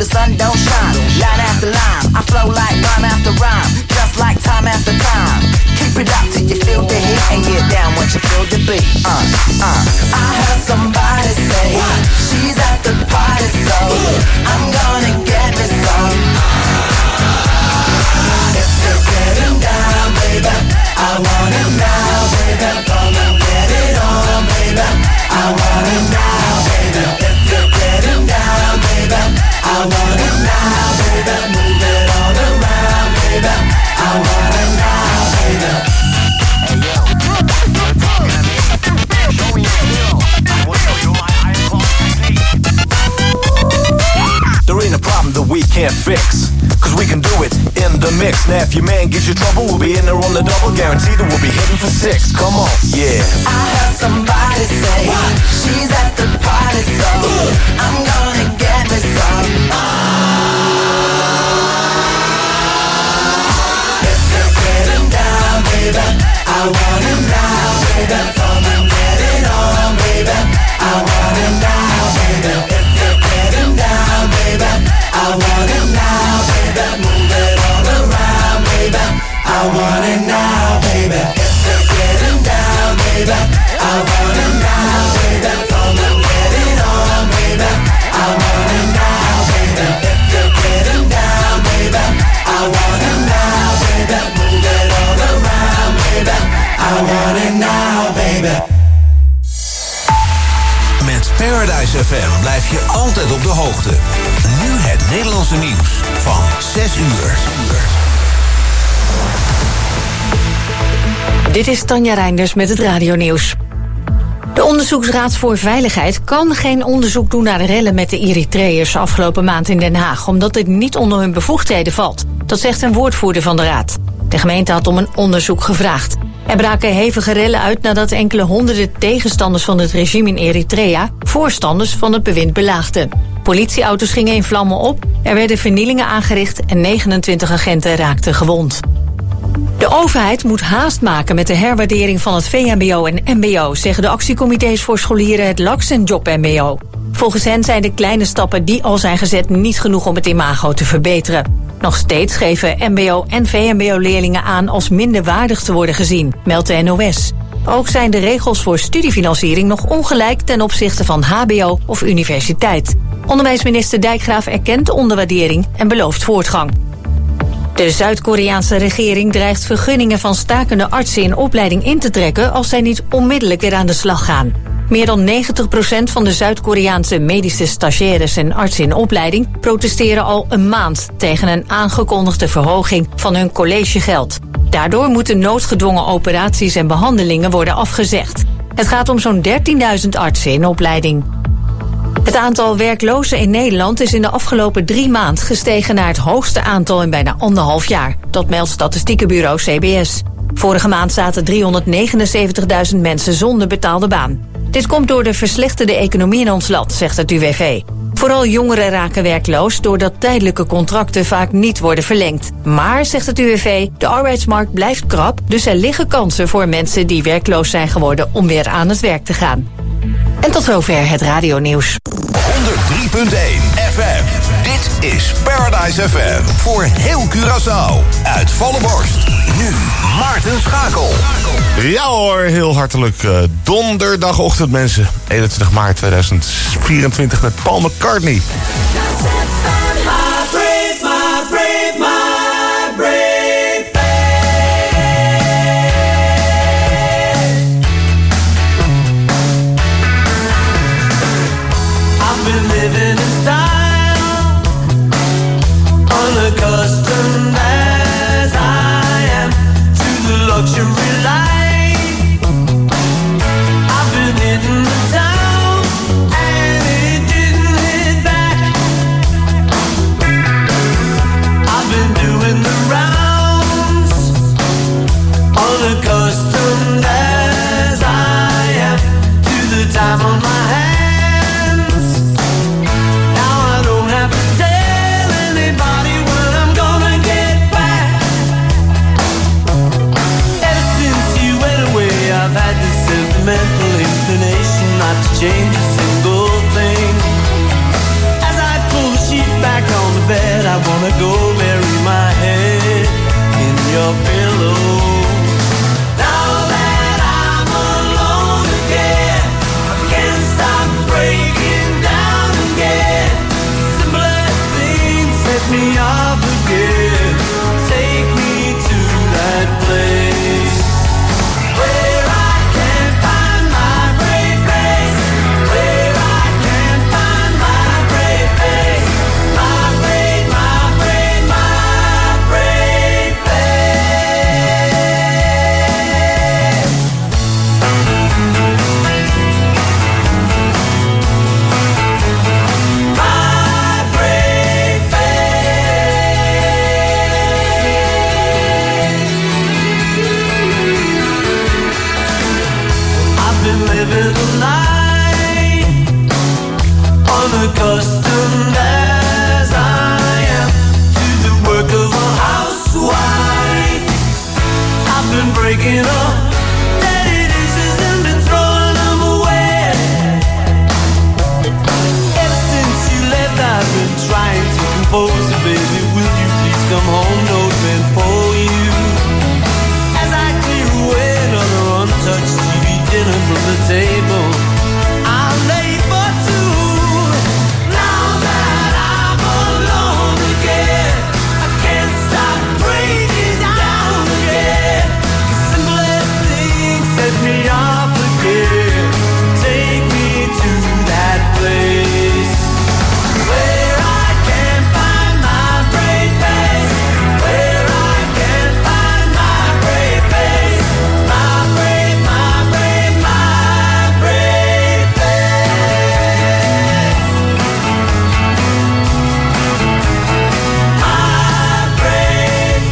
the sun don't shine. Line after line, I flow like rhyme after rhyme, just like time after time. Keep it up till you feel the heat and get down once you feel the beat. I heard somebody say she's at the party, so I'm gonna get me some. If you're getting down, baby, I want it now, baby. Come and get it on, baby. I want it now, baby. If you're getting down, baby, I want it now, baby. Move it all around, baby. I want it now, baby. Hey yo, you're talking to me. Show me your skill. I will show you my iron claw technique. There ain't a problem that we can't fix, 'cause we can do it in the mix. Now if your man gives you trouble, we'll be in there on the double. Guaranteed that we'll be hitting for 6. Come on, yeah. I heard somebody say she's at the party, so I'm gonna get me some. If you're getting down, baby, I want it now, baby. Come and get it on, baby. I want it now, baby. If you're getting down, baby, I want it now, baby. Move it all around, baby. I want it now, baby. If you're getting down, baby, I want it now, baby. Come and get it on, baby. I want it now, baby. If you're getting down, baby, I want it now, baby. Move it all around, baby. I want it now, baby. Met Paradise FM blijf je altijd op de hoogte. Nu het Nederlandse nieuws van 6 uur. Dit is Tanja Reinders met het radionieuws. De Onderzoeksraad voor Veiligheid kan geen onderzoek doen naar de rellen met de Eritreërs afgelopen maand in Den Haag, omdat dit niet onder hun bevoegdheden valt. Dat zegt een woordvoerder van de raad. De gemeente had om een onderzoek gevraagd. Er braken hevige rellen uit nadat enkele honderden tegenstanders van het regime in Eritrea voorstanders van het bewind belaagden. Politieauto's gingen in vlammen op, er werden vernielingen aangericht en 29 agenten raakten gewond. De overheid moet haast maken met de herwaardering van het VMBO en MBO, zeggen de actiecomité's voor scholieren het LAX en Job MBO. Volgens hen zijn de kleine stappen die al zijn gezet niet genoeg om het imago te verbeteren. Nog steeds geven MBO- en VMBO-leerlingen aan als minder waardig te worden gezien, meldt de NOS. Ook zijn de regels voor studiefinanciering nog ongelijk ten opzichte van HBO of universiteit. Onderwijsminister Dijkgraaf erkent de onderwaardering en belooft voortgang. De Zuid-Koreaanse regering dreigt vergunningen van stakende artsen in opleiding in te trekken als zij niet onmiddellijk weer aan de slag gaan. Meer dan 90% van de Zuid-Koreaanse medische stagiaires en artsen in opleiding protesteren al een maand tegen een aangekondigde verhoging van hun collegegeld. Daardoor moeten noodgedwongen operaties en behandelingen worden afgezegd. Het gaat om zo'n 13.000 artsen in opleiding. Het aantal werklozen in Nederland is in de afgelopen 3 maanden gestegen naar het hoogste aantal in bijna 1,5 jaar. Dat meldt statistiekenbureau CBS. Vorige maand zaten 379.000 mensen zonder betaalde baan. Dit komt door de verslechterde economie in ons land, zegt het UWV. Vooral jongeren raken werkloos doordat tijdelijke contracten vaak niet worden verlengd. Maar, zegt het UWV, de arbeidsmarkt blijft krap, dus er liggen kansen voor mensen die werkloos zijn geworden om weer aan het werk te gaan. En tot zover het radionieuws. 103.1 FM. Dit is Paradise FM. Voor heel Curaçao. Uit volle borst. Nu Maarten Schakel. Ja hoor, heel hartelijk donderdagochtend mensen. 21 maart 2024 met Paul McCartney. Unaccustomed as I am to the luxury life, I've been hitting the town and it didn't hit back. force, baby, will you please come home? No bed for you. As I clear away another untouched TV dinner from the table, I'll lay for two. Now that I'm alone again, I can't stop breaking down again. The simplest things set me off again. Take me to that place where I can find my brave face, where I can find my brave face, my brave, my brave, my brave face, my brave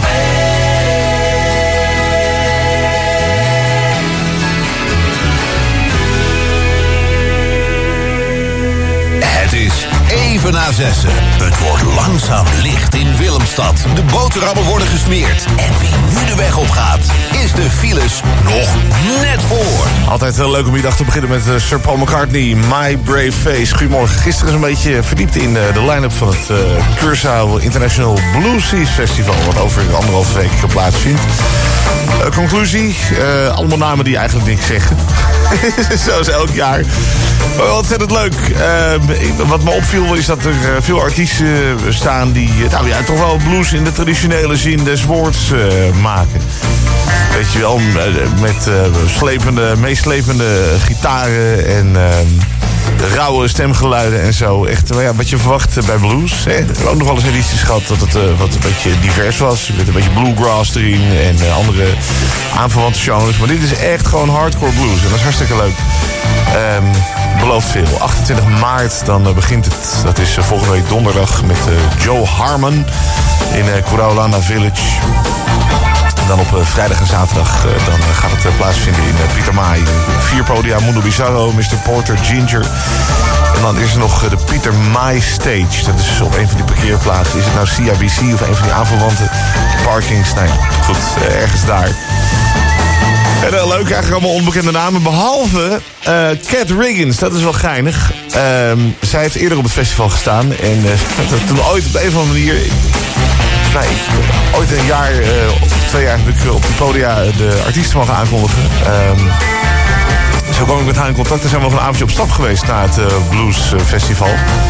Het is even na 6. Het wordt langzaam licht in Willemstad. De boterhammen worden gesmeerd. En wie nu de weg op gaat, is de files nog net voor. Altijd heel leuk om die dag te beginnen met Sir Paul McCartney, My Brave Face. Goedemorgen. Gisteren is een beetje verdiept in de line-up van het Curaçao International Bluesies Festival, wat over 1,5 week plaatsvindt. Conclusie, allemaal namen die eigenlijk niks zeggen. Zoals elk jaar. Maar wel ontzettend leuk. Wat me opviel is dat er veel artiesten staan die toch wel blues in de traditionele zin des woords maken. Weet je wel, met meeslepende gitaren en rauwe stemgeluiden en zo. Echt wat je verwacht bij blues. Hè. We hebben ook nog wel eens edities gehad dat het wat een beetje divers was. Met een beetje bluegrass erin en andere aanverwante genres. Maar dit is echt gewoon hardcore blues. En dat is hartstikke leuk. Belooft veel. 28 maart dan begint het. Dat is volgende week donderdag met Joe Harmon in Curaulana Village. En dan op vrijdag en zaterdag dan gaat het plaatsvinden in Pieter Maai. 4 podia, Mundo Bizarro, Mr. Porter, Ginger. En dan is er nog de Pieter Maai Stage. Dat is op een van die parkeerplaatsen. Is het nou CIBC of een van die aanverwante parkings? Nee, goed, ergens daar. En leuk, eigenlijk allemaal onbekende namen. Behalve Cat Riggins, dat is wel geinig. Zij heeft eerder op het festival gestaan. En toen ooit op een of andere manier... ooit een jaar of 2 jaar heb ik op de podia de artiesten mogen aankondigen. Zo kwam ik met haar in contact en zijn we nog een avondje op stap geweest na het Blues Festival.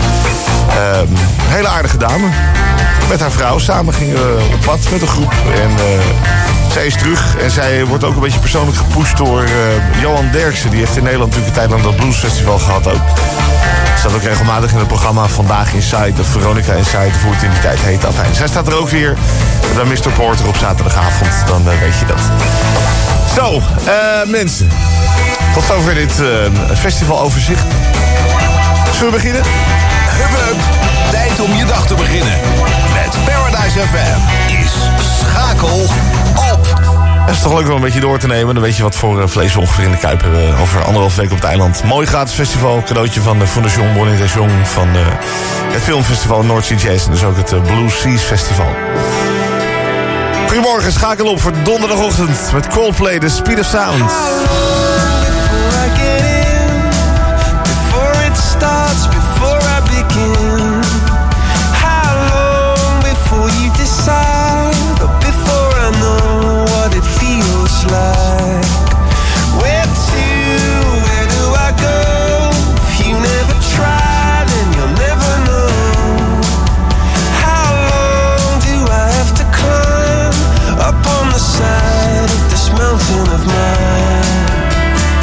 Hele aardige dame. Met haar vrouw samen gingen we op pad met een groep. En zij is terug en zij wordt ook een beetje persoonlijk gepusht door Johan Derksen. Die heeft in Nederland natuurlijk een tijd lang dat Blues Festival gehad ook. Staat ook regelmatig in het programma Vandaag Inside of Veronica Inside, of hoe het in die tijd heet. Afijn. Zij staat er ook weer bij Mr. Porter op zaterdagavond. Dan weet je dat. Zo, mensen. Tot zover dit festivaloverzicht. Zullen we beginnen? Hup, tijd om je dag te beginnen. Met Paradise FM is Schakel op. Het is toch leuk om een beetje door te nemen. Dan weet je wat voor vlees we ongeveer in de kuip hebben over 1,5 week op het eiland. Mooi gratis festival. Cadeautje van de Fondation Bonnie Jong van het filmfestival North Sea Jazz. En dus ook het Blue Seas Festival. Goedemorgen, schakel op voor donderdagochtend met Coldplay, The Speed of Sound. Like where do I go? If you never try, then you'll never know. How long do I have to climb up on the side of this mountain of mine?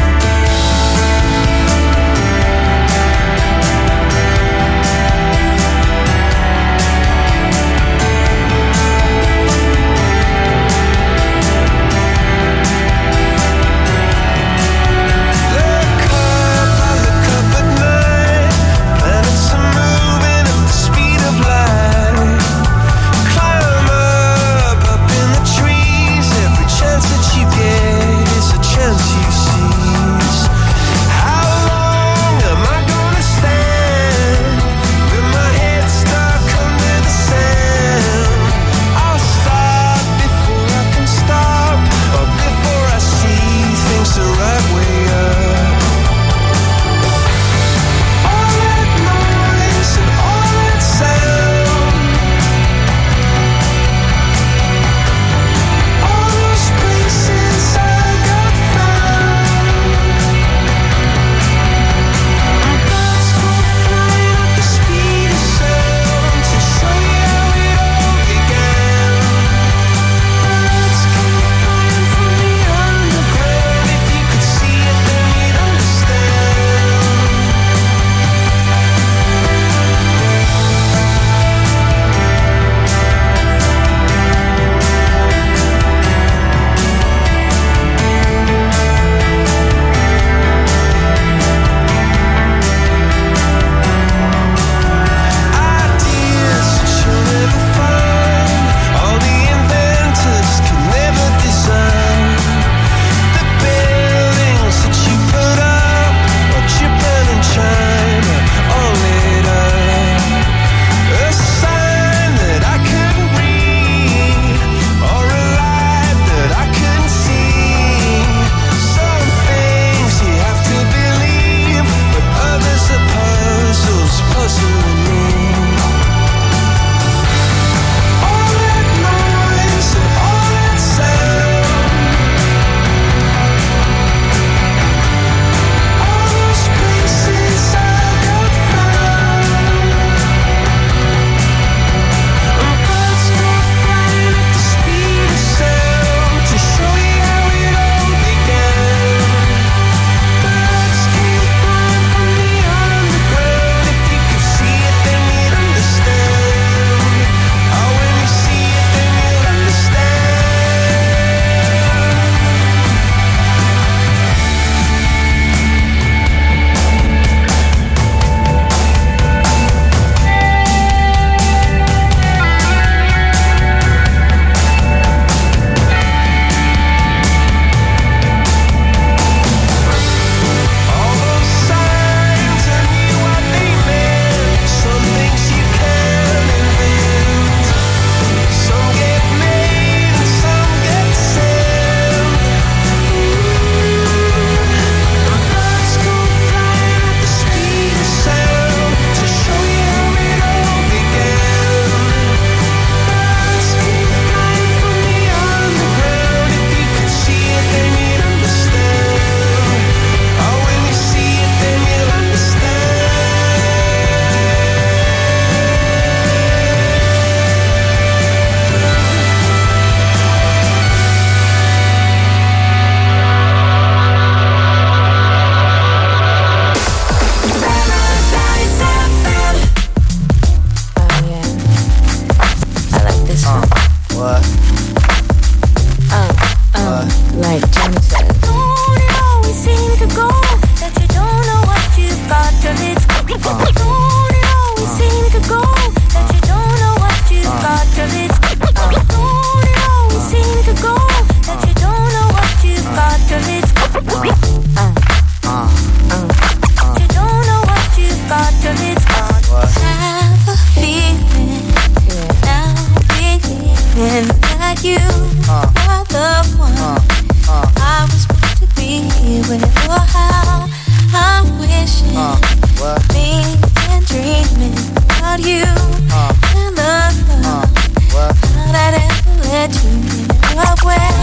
like you were the one I was supposed to be with. Oh, how I'm wishing, thinking, dreaming about you and the love how that ever led you in love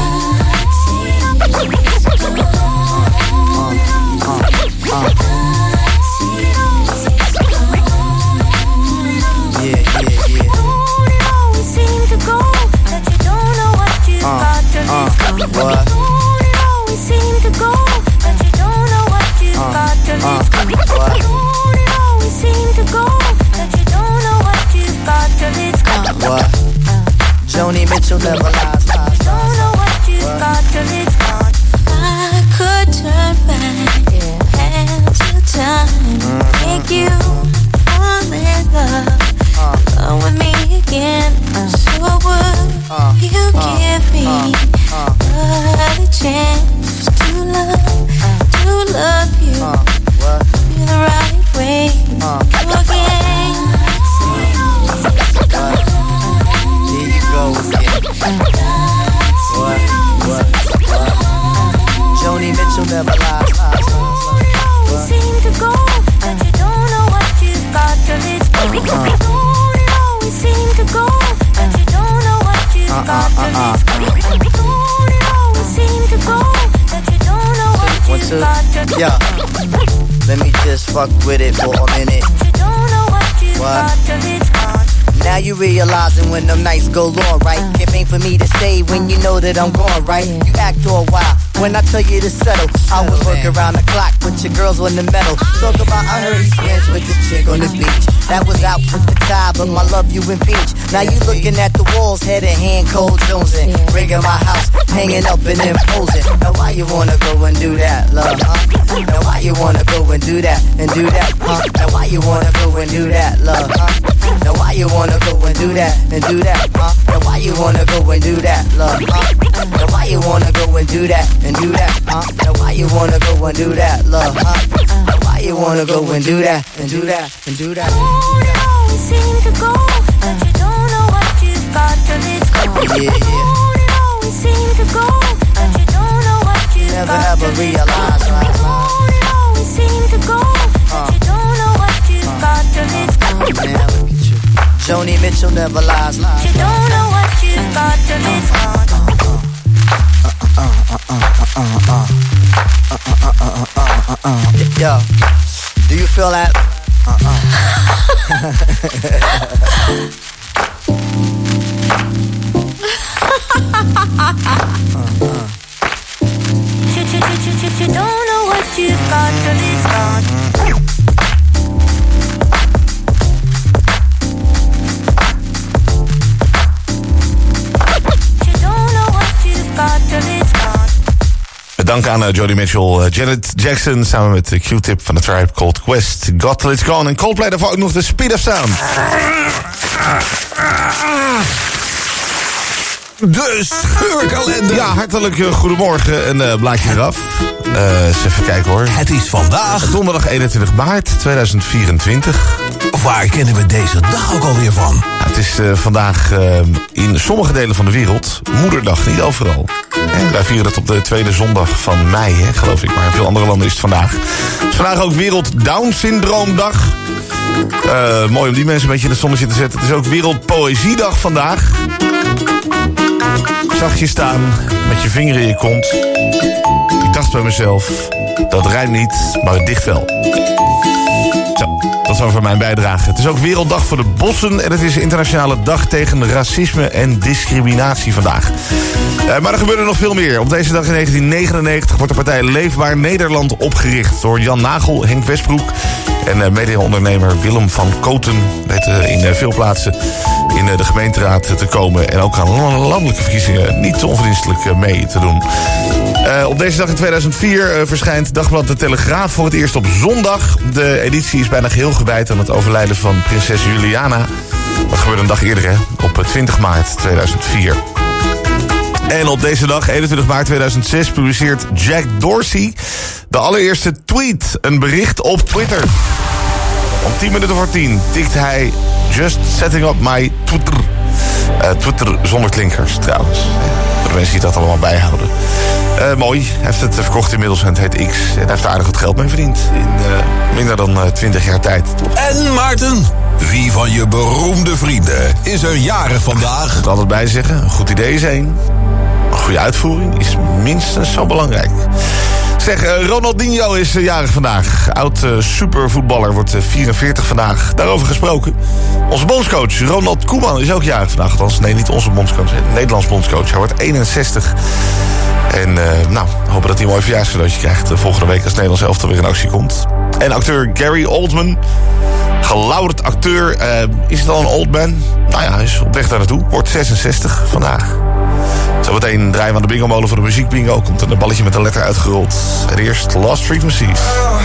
Joni Mitchell never lies. Don't know what you've got till it's gone. I could turn back and time, make you fall in love, come with me again. So would you give me another chance to love you the right way again? Here you go again. What? Joni Mitchell never lies. You seem to go, but you don't know what you've got till it's gone. You always seem to go, but you don't know what you've got till it's gone. You always seem to go, but you don't know what you've got till it's gone. Let me just fuck with it for a minute. You don't know what you've got till it's gone. Now you realizing when them nights go long, right? It ain't for me to stay when you know that I'm gone, right? You act all wild when I tell you to settle. I was working around the clock with your girls on the metal. Talk about I heard he's friends with the chick on the beach. That was out with the tie, but my love you impeach. Now you looking at the walls, head in hand, cold jonesing. Rigging my house, hanging up and imposing. Now why you wanna go and do that, love, huh? Now why you wanna go and do that, huh? Now why you wanna go and do that, love, huh? Now why you wanna go and do that, huh? Now why you wanna go and do that, love, huh? Now why you wanna go and do that, huh? Now why you wanna go and do that, love, huh? Now why you wanna go and do that, You always seem to go, but you don't know what you've got till it's gone. You always seem to go, but you don't know what you've never got ever till it's realize, gone. right? You always seem to go, but you don't know what you've got till it's gone. Man, look at you. Joni Mitchell never lies. You don't know what you've got till it's gone. Yo, do you feel that? You don't know what you've got till it's gone. You don't know what you've got till it's gone. Dank aan Joni Mitchell, Janet Jackson samen met Q-Tip van de Tribe Called Quest. Got Till It's Gone. En Coldplay daarvoor ook nog de Speed of Sound. De scheurkalender. Ja, hartelijk goedemorgen. Een blaadje eraf. Eens even kijken hoor. Het is vandaag Donderdag 21 maart 2024. Waar kennen we deze dag ook alweer van? Het is vandaag in sommige delen van de wereld Moederdag, niet overal. En wij vieren het op de tweede zondag van mei, hè, geloof ik. Maar in veel andere landen is het vandaag. Het is vandaag ook Wereld Down Syndroomdag. Mooi om die mensen een beetje in het zonnetje te zetten. Het is ook Wereld Poëziedag vandaag. Ik zag je staan met je vinger in je kont. Ik dacht bij mezelf, dat rijmt niet, maar het dicht wel. Zo, dat is over mijn bijdrage. Het is ook Werelddag voor de Bossen en het is de internationale dag tegen racisme en discriminatie vandaag. Maar er gebeurde nog veel meer. Op deze dag in 1999 wordt de partij Leefbaar Nederland opgericht door Jan Nagel, Henk Westbroek en mediaondernemer Willem van Koten. Weten in veel plaatsen in de gemeenteraad te komen en ook aan landelijke verkiezingen niet onverdienstelijk mee te doen. Op deze dag in 2004 verschijnt Dagblad De Telegraaf voor het eerst op zondag. De editie is bijna geheel gewijd aan het overlijden van prinses Juliana. Dat gebeurde een dag eerder, hè? Op 20 maart 2004. En op deze dag, 21 maart 2006, publiceert Jack Dorsey de allereerste tweet, een bericht op Twitter. Om 10 minuten voor 10 tikt hij Just setting up my Twitter. Twitter zonder klinkers trouwens. Voor de mensen die dat allemaal bijhouden. Mooi. Hij heeft het verkocht inmiddels en het heet X. En hij heeft er aardig wat geld mee verdiend. In minder dan 20 jaar tijd. En Maarten, wie van je beroemde vrienden is er jarig vandaag? Ik moet altijd bij zeggen, een goed idee is één. Een goede uitvoering is minstens zo belangrijk. Zeg, Ronaldinho is jarig vandaag. Oud supervoetballer, wordt 44 vandaag. Daarover gesproken. Onze bondscoach Ronald Koeman is ook jarig vandaag. Althans, nee, niet onze bondscoach, Nederlands bondscoach. Hij wordt 61. En hopen dat hij een mooi verjaarscadeautje krijgt volgende week als Nederlands elftal weer in actie komt. En acteur Gary Oldman, gelouterd acteur. Is het al een old man? Nou ja, hij is op weg daar naartoe. Wordt 66 vandaag. Zometeen draaien we aan de bingo-molen voor de muziekbingo. Komt er een balletje met een letter uitgerold. En eerst Lost Frequencies.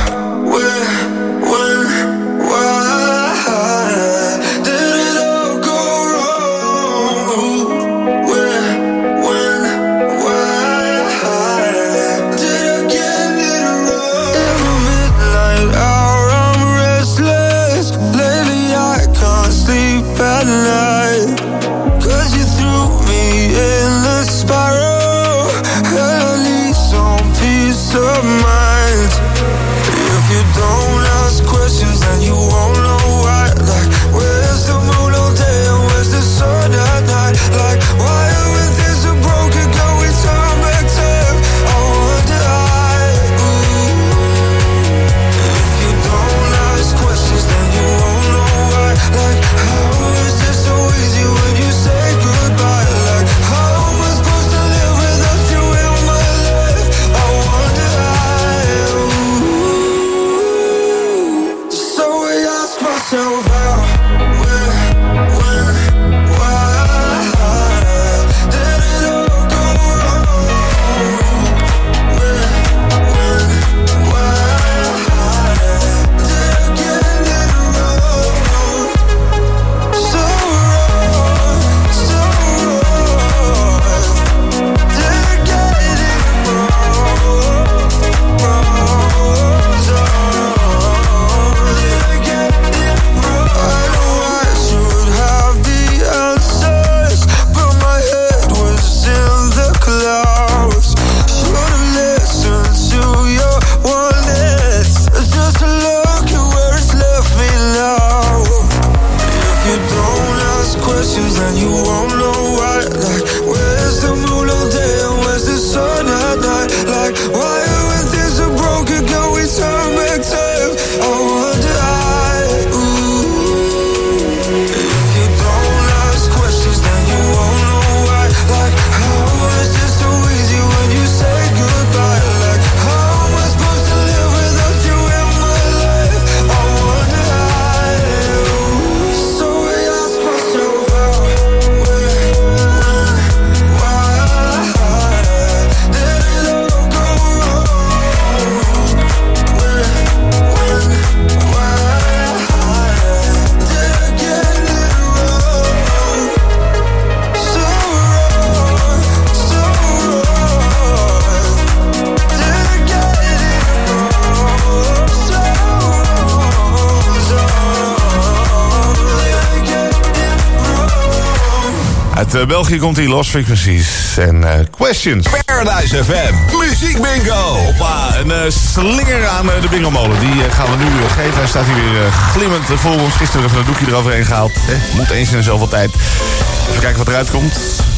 Uit België komt die Lost Frequencies en Questions. Paradise FM, muziek bingo. Hoppa, een slinger aan de bingo-molen. Die gaan we nu geven. Hij staat hier weer glimmend voor ons. Gisteren even een doekje eroverheen gehaald. Moet eens in de zoveel tijd. Even kijken wat eruit komt.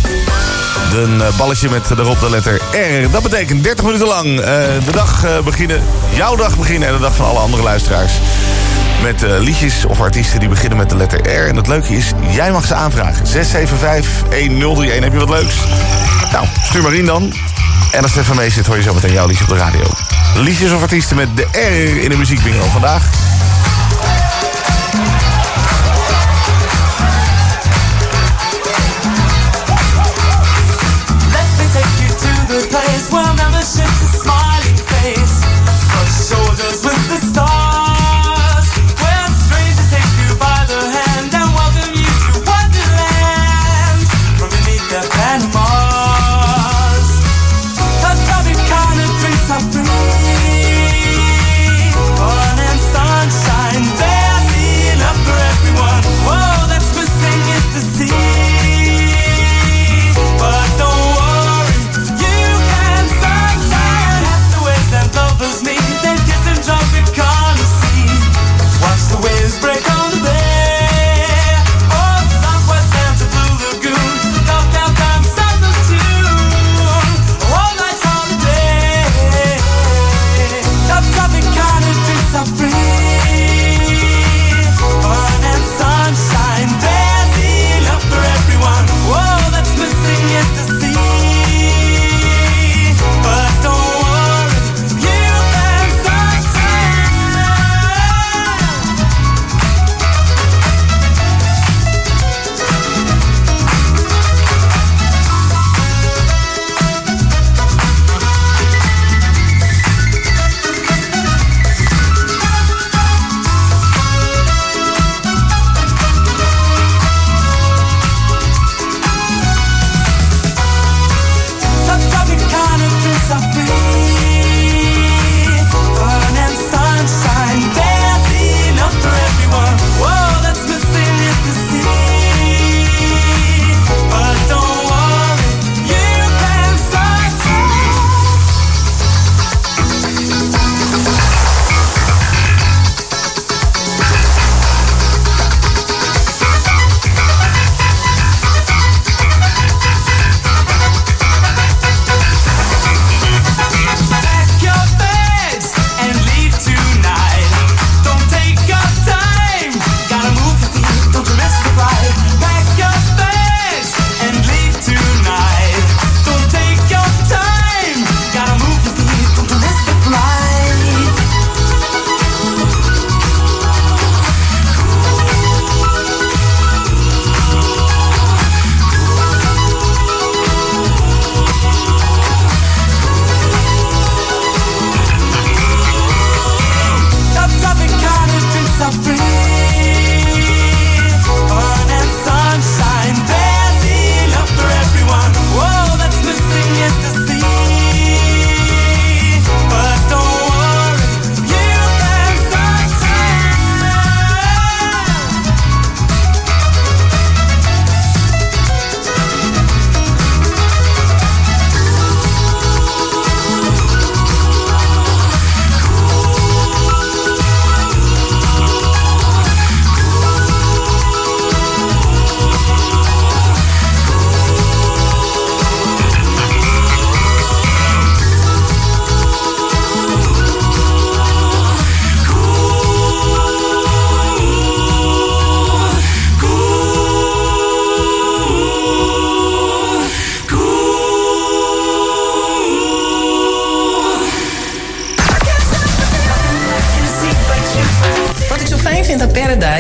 Een balletje met erop de letter R. Dat betekent 30 minuten lang de dag beginnen. Jouw dag beginnen en de dag van alle andere luisteraars. Met liedjes of artiesten die beginnen met de letter R. En het leuke is, jij mag ze aanvragen. 675-1031. Heb je wat leuks? Nou, stuur maar in dan. En als het even mee zit, hoor je zo meteen jouw liedje op de radio. Liedjes of artiesten met de R in de muziekbingo vandaag. Let me take you to the place where membership's a smiling face. Brush shoulders with the stars.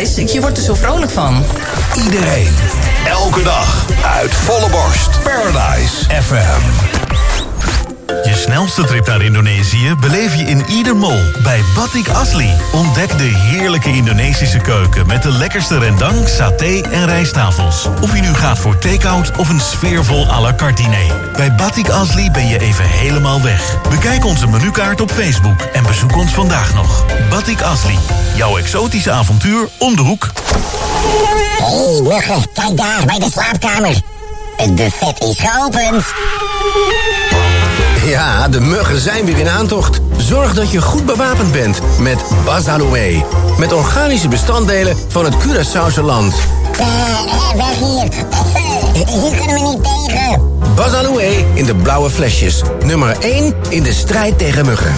Paradise. Je wordt er zo vrolijk van. Iedereen, elke dag, uit volle borst. Paradise FM. Je snelste trip naar Indonesië beleef je in ieder mall bij Batik Asli. Ontdek de heerlijke Indonesische keuken met de lekkerste rendang, saté en rijsttafels. Of je nu gaat voor take-out of een sfeervol à la carte diner. Bij Batik Asli ben je even helemaal weg. Bekijk onze menukaart op Facebook en bezoek ons vandaag nog. Batik Asli, jouw exotische avontuur om de hoek. Hé, muggen, kijk daar, bij de slaapkamer. Het buffet is geopend. Ja, de muggen zijn weer in aantocht. Zorg dat je goed bewapend bent met Bazaloe. Met organische bestanddelen van het Curaçaose land. Weg hier. Hier kunnen we niet tegen. Bazaloe in de blauwe flesjes. Nummer 1 in de strijd tegen muggen.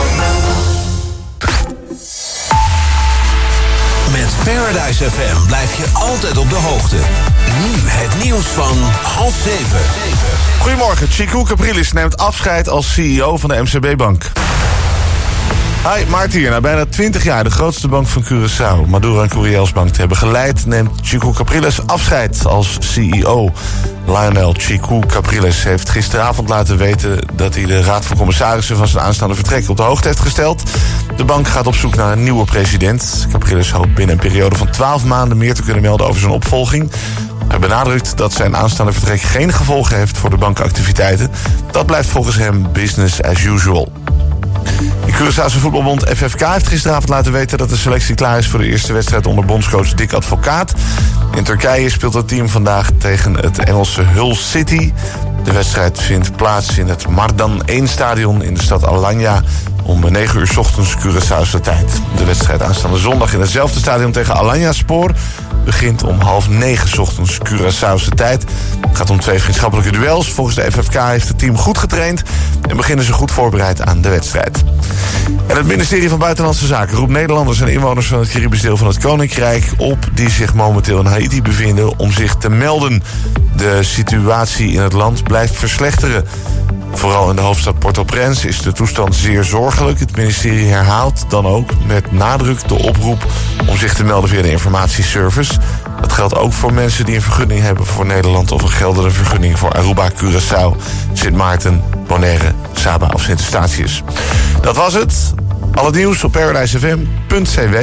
Met Paradise FM blijf je altijd op de hoogte. Nu het nieuws van 6:30. Goedemorgen, Chico Capriles neemt afscheid als CEO van de MCB-bank. Hi, Maarten hier. Na bijna 20 jaar de grootste bank van Curaçao, Maduro en Curielsbank te hebben geleid, neemt Chico Capriles afscheid als CEO. Lionel Chico Capriles heeft gisteravond laten weten dat hij de Raad van Commissarissen van zijn aanstaande vertrek op de hoogte heeft gesteld. De bank gaat op zoek naar een nieuwe president. Capriles hoopt binnen een periode van 12 maanden meer te kunnen melden over zijn opvolging. Hij benadrukt dat zijn aanstaande vertrek geen gevolgen heeft voor de bankactiviteiten. Dat blijft volgens hem business as usual. De Curaçaose voetbalbond FFK heeft gisteravond laten weten dat de selectie klaar is voor de eerste wedstrijd onder bondscoach Dick Advocaat. In Turkije speelt het team vandaag tegen het Engelse Hull City. De wedstrijd vindt plaats in het Mardan 1-stadion in de stad Alanya om 9 uur 's ochtends Curaçaose tijd. De wedstrijd aanstaande zondag in hetzelfde stadion tegen Alanyaspor begint om 8:30 's ochtends Curaçaose tijd. Het gaat om 2 vriendschappelijke duels. Volgens de FFK heeft het team goed getraind en beginnen ze goed voorbereid aan de wedstrijd. En het ministerie van Buitenlandse Zaken roept Nederlanders en inwoners van het Caribisch deel van het Koninkrijk op die zich momenteel in Haiti bevinden om zich te melden. De situatie in het land blijft verslechteren. Vooral in de hoofdstad Port-au-Prince is de toestand zeer zorgelijk. Het ministerie herhaalt dan ook met nadruk de oproep om zich te melden via de informatieservice. Dat geldt ook voor mensen die een vergunning hebben voor Nederland of een geldende vergunning voor Aruba, Curaçao, Sint Maarten, Bonaire, Saba of Sint Eustatius. Dat was het. Al het nieuws op paradisefm.cw.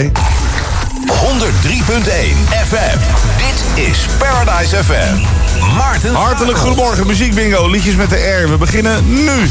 103.1 FM. Dit is Paradise FM. Maarten. Hartelijk goedemorgen, muziekbingo, liedjes met de R. We beginnen nu.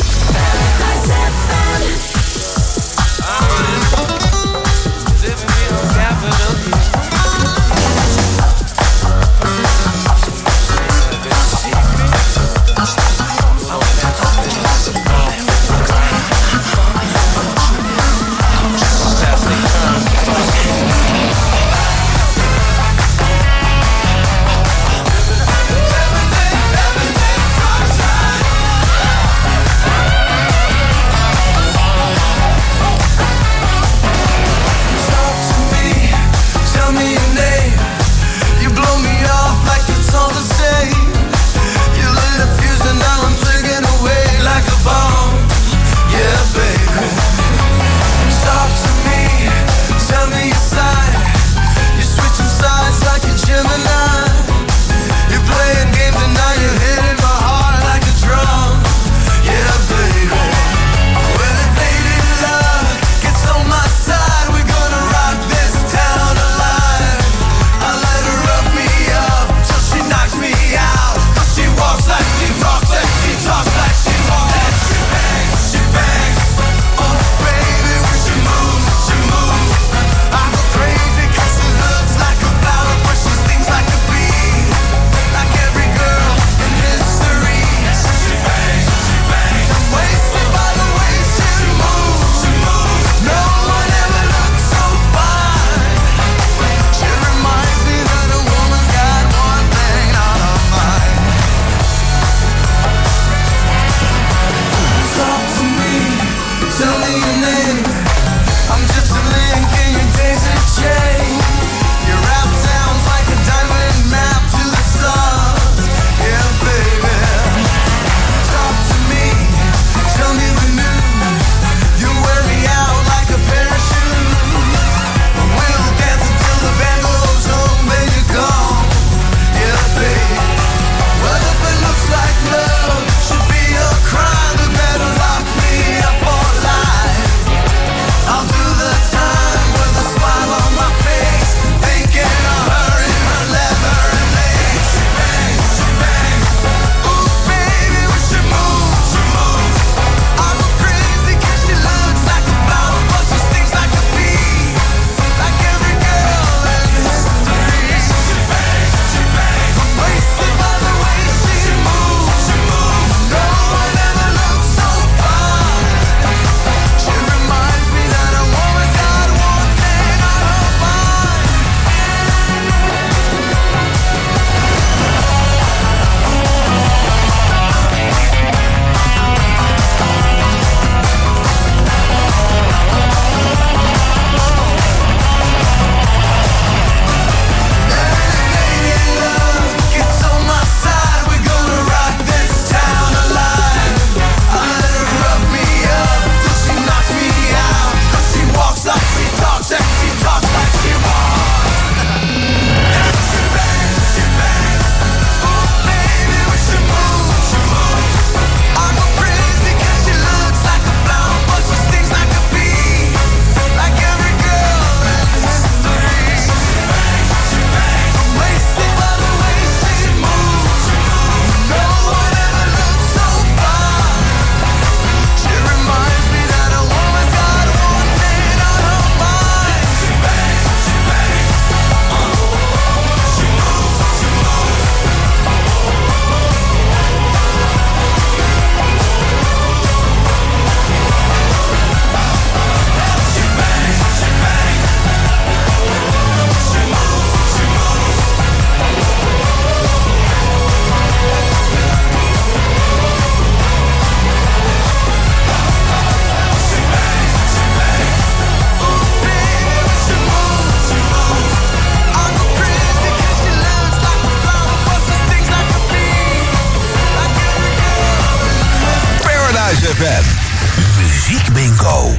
ZFM. Muziek Bingo.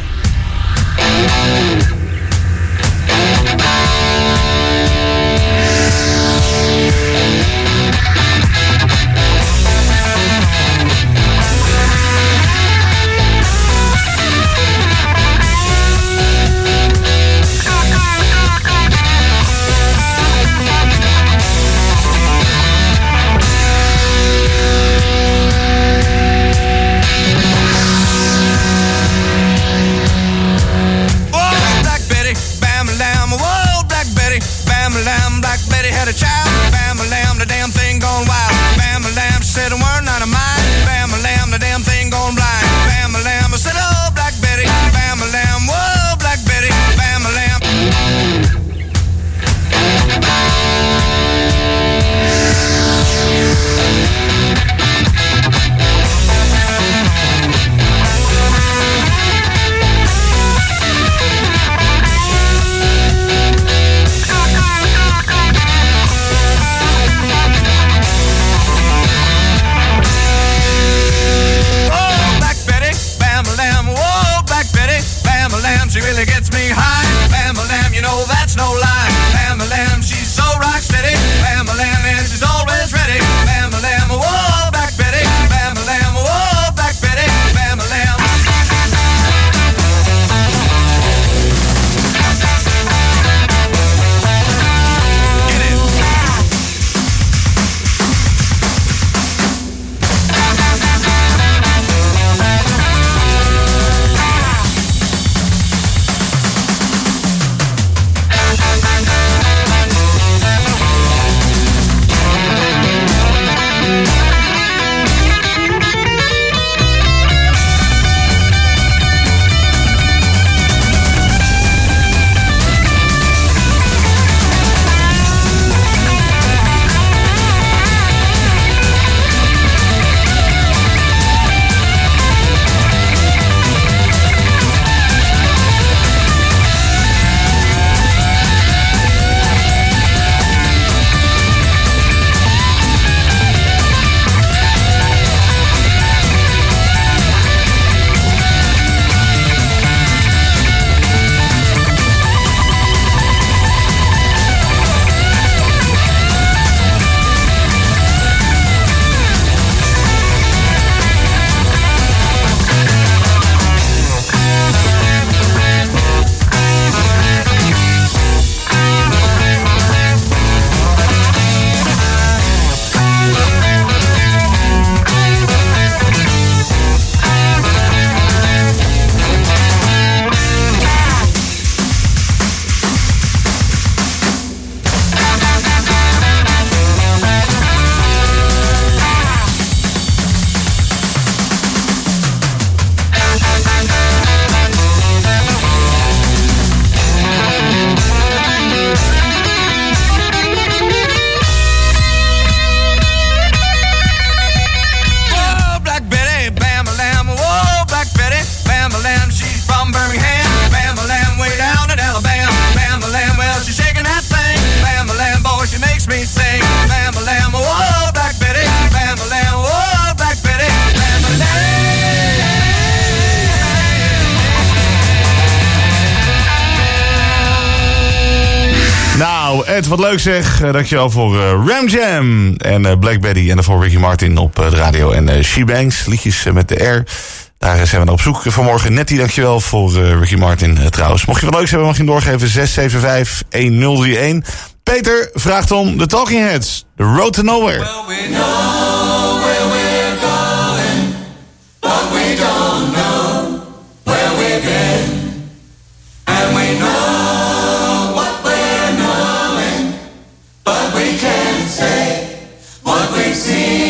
Nou, Ed, wat leuk zeg. Dankjewel voor Ram Jam en Black Betty. En daarvoor Ricky Martin op de radio. En She Bangs, liedjes met de R. Daar zijn we naar op zoek vanmorgen. Nettie, dankjewel voor Ricky Martin trouwens. Mocht je wat leuks hebben, mag je hem doorgeven. 675-1031. Peter vraagt om de Talking Heads. The Road to Nowhere. Well, we know where we're going, but we don't know where we've been. And we know what we're knowing, but we can't say what we've seen.